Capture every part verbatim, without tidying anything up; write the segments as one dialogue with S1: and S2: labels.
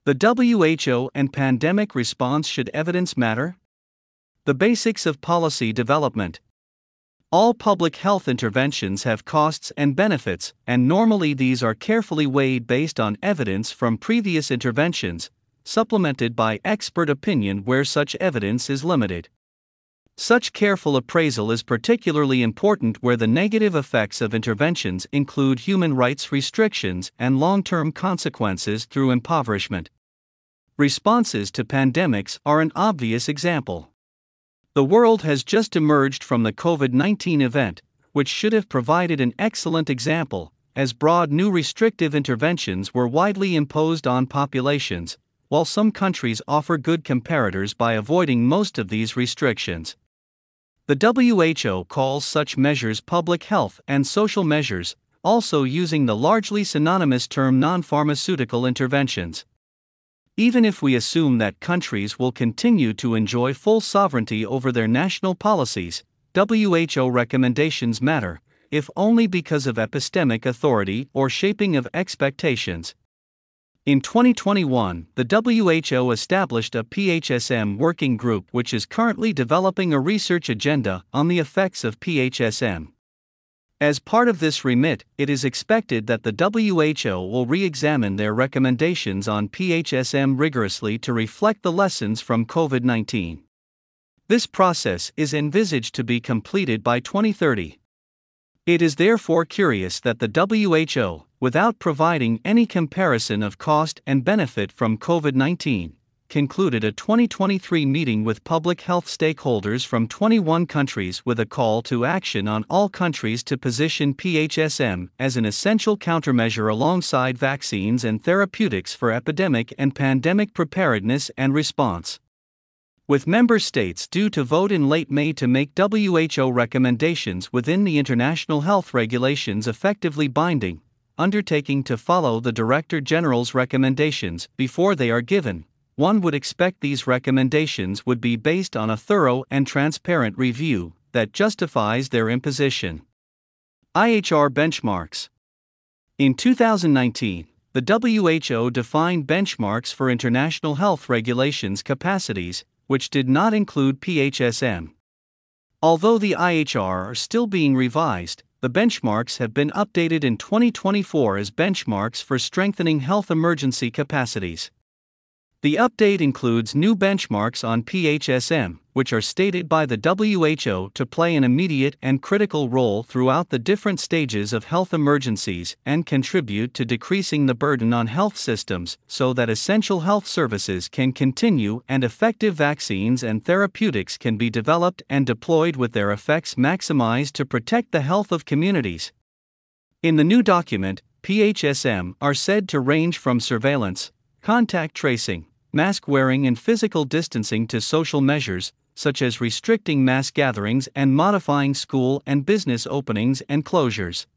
S1: The W H O and pandemic response. Should evidence matter? The basics of policy development. All public health interventions have costs and benefits, and normally these are carefully weighed based on evidence from previous interventions, supplemented by expert opinion where such evidence is limited. Such careful appraisal is particularly important where the negative effects of interventions include human rights restrictions and long-term consequences through impoverishment. Responses to pandemics are an obvious example. The world has just emerged from the COVID nineteen event, which should have provided an excellent example, as broad new restrictive interventions were widely imposed on populations, while some countries offer good comparators by avoiding most of these restrictions. The W H O calls such measures public health and social measures, also using the largely synonymous term non-pharmaceutical interventions. Even if we assume that countries will continue to enjoy full sovereignty over their national policies, W H O recommendations matter, if only because of epistemic authority or shaping of expectations. In twenty twenty-one, the W H O established a P H S M working group which is currently developing a research agenda on the effects of P H S M. As part of this remit, it is expected that the W H O will re-examine their recommendations on P H S M rigorously to reflect the lessons from COVID nineteen. This process is envisaged to be completed by twenty thirty. It is therefore curious that the W H O, without providing any comparison of cost and benefit from COVID nineteen, concluded a twenty twenty-three meeting with public health stakeholders from twenty-one countries with a call to action on all countries to position P H S M as an essential countermeasure alongside vaccines and therapeutics for epidemic and pandemic preparedness and response. With member states due to vote in late May to make W H O recommendations within the international health regulations effectively binding, undertaking to follow the Director General's recommendations before they are given, one would expect these recommendations would be based on a thorough and transparent review that justifies their imposition. I H R benchmarks. In two thousand nineteen, the W H O defined benchmarks for international health regulations capacities, which did not include P H S M. Although the I H R are still being revised, the benchmarks have been updated in twenty twenty-four as benchmarks for strengthening health emergency capacities. The update includes new benchmarks on P H S M, which are stated by the W H O to play an immediate and critical role throughout the different stages of health emergencies and contribute to decreasing the burden on health systems so that essential health services can continue and effective vaccines and therapeutics can be developed and deployed with their effects maximized to protect the health of communities. In the new document, P H S M are said to range from surveillance, contact tracing, mask wearing and physical distancing to social measures, such as restricting mass gatherings and modifying school and business openings and closures.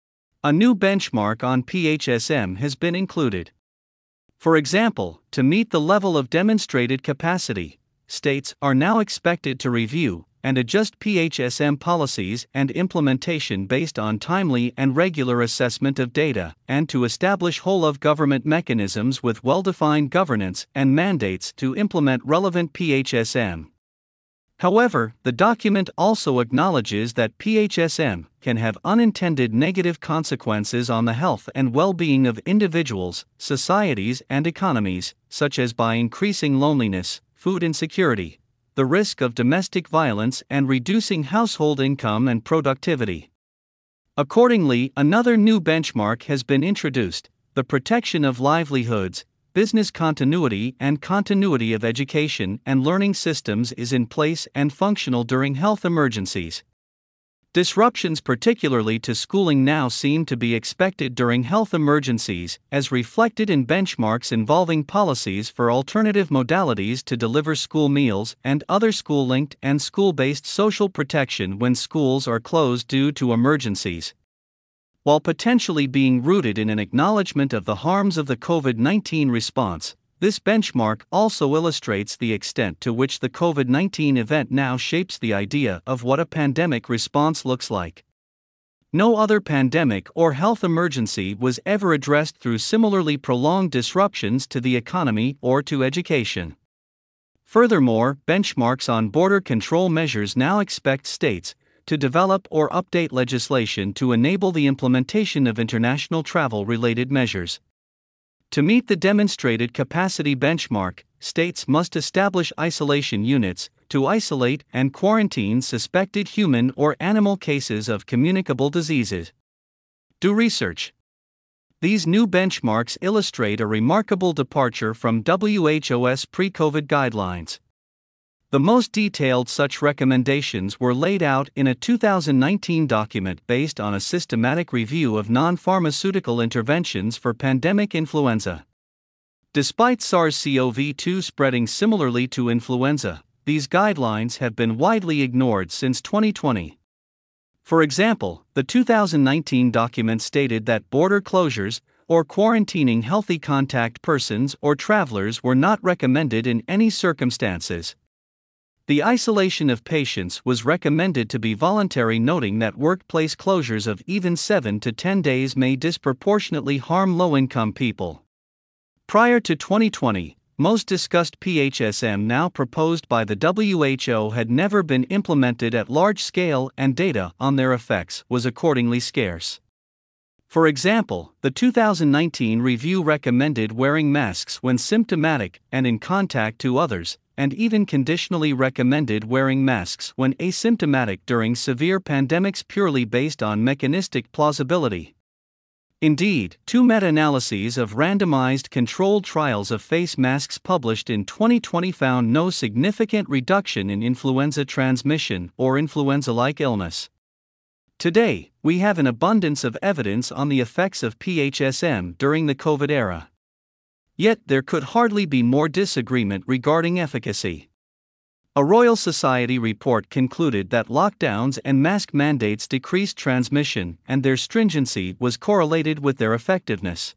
S1: A new benchmark on P H S M has been included. For example, to meet the level of demonstrated capacity, states are now expected to review and adjust P H S M policies and implementation based on timely and regular assessment of data, and to establish whole-of-government mechanisms with well-defined governance and mandates to implement relevant P H S M. However, the document also acknowledges that P H S M can have unintended negative consequences on the health and well-being of individuals, societies, and economies, such as by increasing loneliness, food insecurity, the risk of domestic violence, and reducing household income and productivity. Accordingly, another new benchmark has been introduced: the protection of livelihoods, business continuity, and continuity of education and learning systems is in place and functional during health emergencies. Disruptions particularly to schooling now seem to be expected during health emergencies, as reflected in benchmarks involving policies for alternative modalities to deliver school meals and other school-linked and school-based social protection when schools are closed due to emergencies. While potentially being rooted in an acknowledgement of the harms of the COVID nineteen response, this benchmark also illustrates the extent to which the COVID nineteen event now shapes the idea of what a pandemic response looks like. No other pandemic or health emergency was ever addressed through similarly prolonged disruptions to the economy or to education. Furthermore, benchmarks on border control measures now expect states to develop or update legislation to enable the implementation of international travel-related measures. To meet the demonstrated capacity benchmark, states must establish isolation units to isolate and quarantine suspected human or animal cases of communicable diseases. Do research. These new benchmarks illustrate a remarkable departure from W H O's pre-COVID guidelines. The most detailed such recommendations were laid out in a two thousand nineteen document based on a systematic review of non-pharmaceutical interventions for pandemic influenza. Despite SARS-C o V two spreading similarly to influenza, these guidelines have been widely ignored since twenty twenty. For example, the two thousand nineteen document stated that border closures or quarantining healthy contact persons or travelers were not recommended in any circumstances. The isolation of patients was recommended to be voluntary, noting that workplace closures of even seven to ten days may disproportionately harm low-income people. Prior to twenty twenty, most discussed P H S M now proposed by the W H O had never been implemented at large scale, and data on their effects was accordingly scarce. For example, the two thousand nineteen review recommended wearing masks when symptomatic and in contact to others, and even conditionally recommended wearing masks when asymptomatic during severe pandemics purely based on mechanistic plausibility. Indeed, two meta-analyses of randomized controlled trials of face masks published in twenty twenty found no significant reduction in influenza transmission or influenza-like illness. Today, we have an abundance of evidence on the effects of P H S M during the COVID era. Yet there could hardly be more disagreement regarding efficacy. A Royal Society report concluded that lockdowns and mask mandates decreased transmission, and their stringency was correlated with their effectiveness.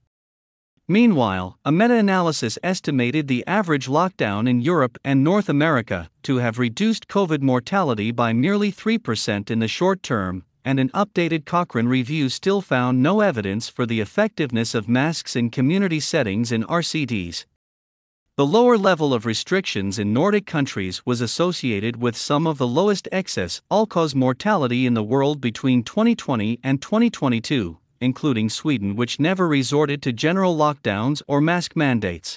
S1: Meanwhile, a meta-analysis estimated the average lockdown in Europe and North America to have reduced COVID mortality by merely three percent in the short term, and an updated Cochrane review still found no evidence for the effectiveness of masks in community settings in R C Ds. The lower level of restrictions in Nordic countries was associated with some of the lowest excess all-cause mortality in the world between twenty twenty and twenty twenty-two, including Sweden, which never resorted to general lockdowns or mask mandates.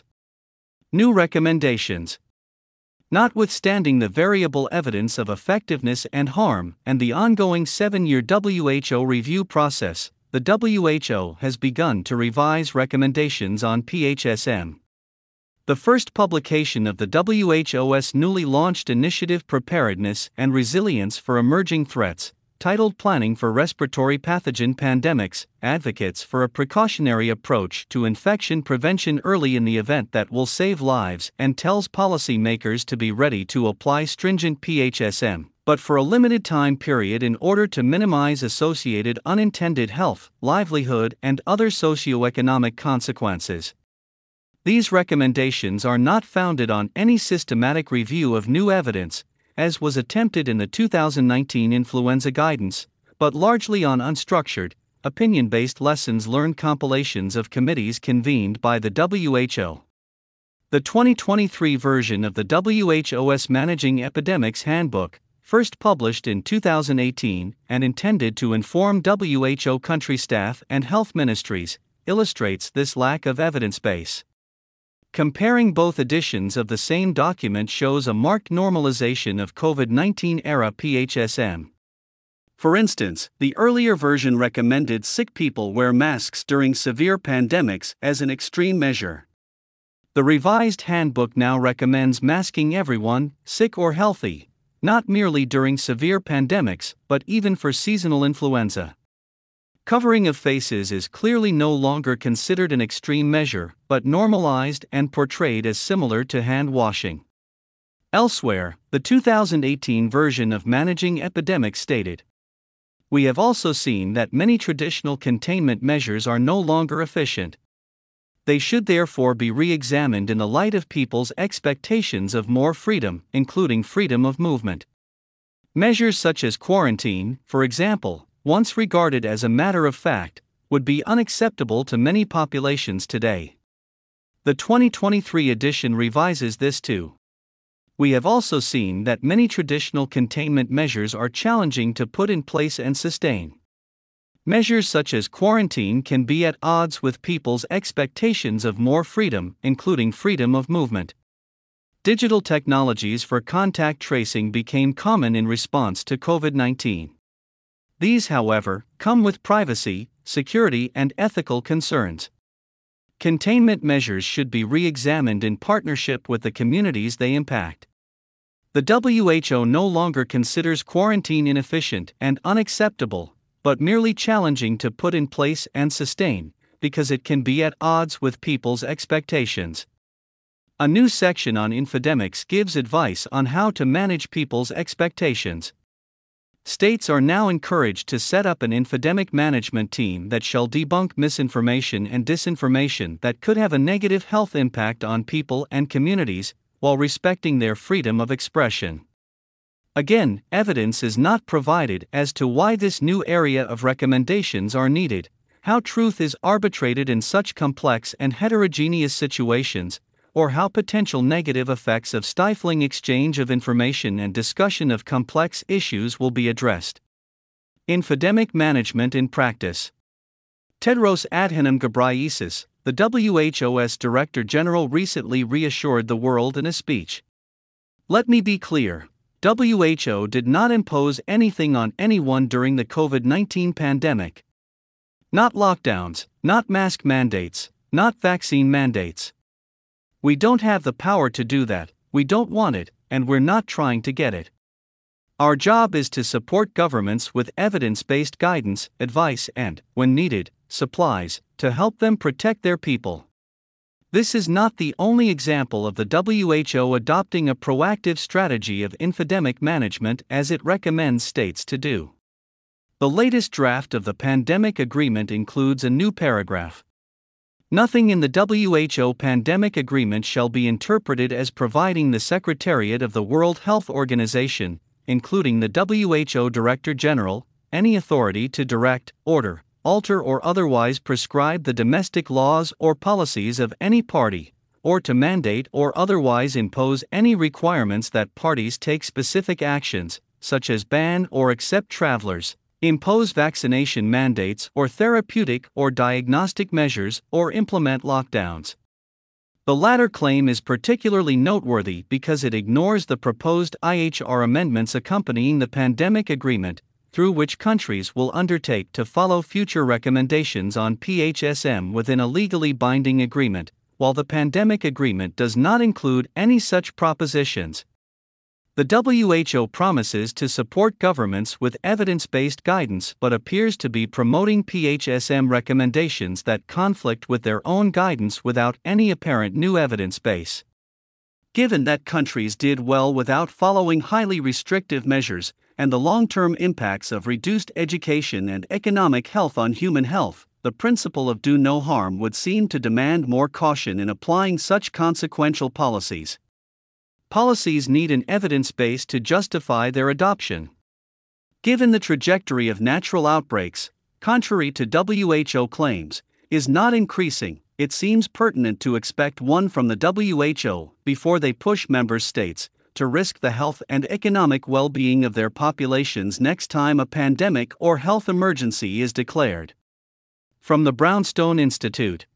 S1: New recommendations. Notwithstanding the variable evidence of effectiveness and harm and the ongoing seven-year W H O review process, the W H O has begun to revise recommendations on P H S M. The first publication of the W H O's newly launched initiative Preparedness and Resilience for Emerging Threats, titled Planning for Respiratory Pathogen Pandemics, advocates for a precautionary approach to infection prevention early in the event that will save lives, and tells policymakers to be ready to apply stringent P H S M, but for a limited time period in order to minimize associated unintended health, livelihood, and other socioeconomic consequences. These recommendations are not founded on any systematic review of new evidence, as was attempted in the two thousand nineteen influenza guidance, but largely on unstructured, opinion-based lessons learned compilations of committees convened by the W H O. The twenty twenty-three version of the W H O's Managing Epidemics Handbook, first published in two thousand eighteen and intended to inform W H O country staff and health ministries, illustrates this lack of evidence base. Comparing both editions of the same document shows a marked normalization of COVID nineteen era P H S M. For instance, the earlier version recommended sick people wear masks during severe pandemics as an extreme measure. The revised handbook now recommends masking everyone, sick or healthy, not merely during severe pandemics, but even for seasonal influenza. Covering of faces is clearly no longer considered an extreme measure, but normalized and portrayed as similar to hand washing. Elsewhere, the two thousand eighteen version of Managing Epidemics stated, "We have also seen that many traditional containment measures are no longer efficient. They should therefore be re-examined in the light of people's expectations of more freedom, including freedom of movement. Measures such as quarantine, for example, once regarded as a matter of fact, would be unacceptable to many populations today. The twenty twenty-three edition revises this too. We have also seen that many traditional containment measures are challenging to put in place and sustain. Measures such as quarantine can be at odds with people's expectations of more freedom, including freedom of movement. Digital technologies for contact tracing became common in response to COVID nineteen. These, however, come with privacy, security, and ethical concerns. Containment measures should be re-examined in partnership with the communities they impact. The W H O no longer considers quarantine inefficient and unacceptable, but merely challenging to put in place and sustain, because it can be at odds with people's expectations. A new section on infodemics gives advice on how to manage people's expectations. States are now encouraged to set up an infodemic management team that shall debunk misinformation and disinformation that could have a negative health impact on people and communities, while respecting their freedom of expression. Again, evidence is not provided as to why this new area of recommendations are needed, how truth is arbitrated in such complex and heterogeneous situations, or how potential negative effects of stifling exchange of information and discussion of complex issues will be addressed. Infodemic management in practice. Tedros Adhanom Ghebreyesus, the W H O's Director General, recently reassured the world in a speech. "Let me be clear, W H O did not impose anything on anyone during the COVID nineteen pandemic. Not lockdowns, not mask mandates, not vaccine mandates. We don't have the power to do that, we don't want it, and we're not trying to get it. Our job is to support governments with evidence-based guidance, advice, and, when needed, supplies, to help them protect their people." This is not the only example of the W H O adopting a proactive strategy of infodemic management as it recommends states to do. The latest draft of the pandemic agreement includes a new paragraph. Nothing in the W H O pandemic agreement shall be interpreted as providing the Secretariat of the World Health Organization, including the W H O Director General, any authority to direct, order, alter, or otherwise prescribe the domestic laws or policies of any party, or to mandate or otherwise impose any requirements that parties take specific actions, such as ban or accept travelers, impose vaccination mandates or therapeutic or diagnostic measures, or implement lockdowns. The latter claim is particularly noteworthy because it ignores the proposed I H R amendments accompanying the pandemic agreement, through which countries will undertake to follow future recommendations on P H S M within a legally binding agreement, while the pandemic agreement does not include any such propositions. The W H O promises to support governments with evidence-based guidance but appears to be promoting P H S M recommendations that conflict with their own guidance without any apparent new evidence base. Given that countries did well without following highly restrictive measures, and the long-term impacts of reduced education and economic health on human health, the principle of do no harm would seem to demand more caution in applying such consequential policies. Policies need an evidence base to justify their adoption. Given the trajectory of natural outbreaks, contrary to W H O claims, is not increasing, it seems pertinent to expect one from the W H O before they push member states to risk the health and economic well-being of their populations next time a pandemic or health emergency is declared. From the Brownstone Institute.